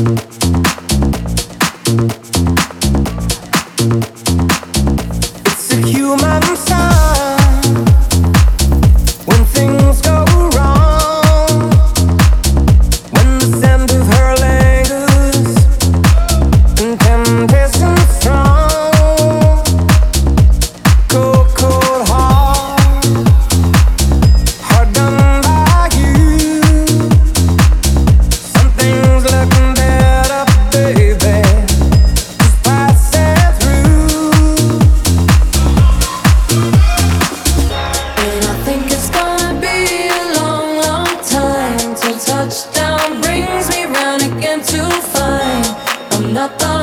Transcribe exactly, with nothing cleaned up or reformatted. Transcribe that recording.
Touchdown brings me round again to find I'm not the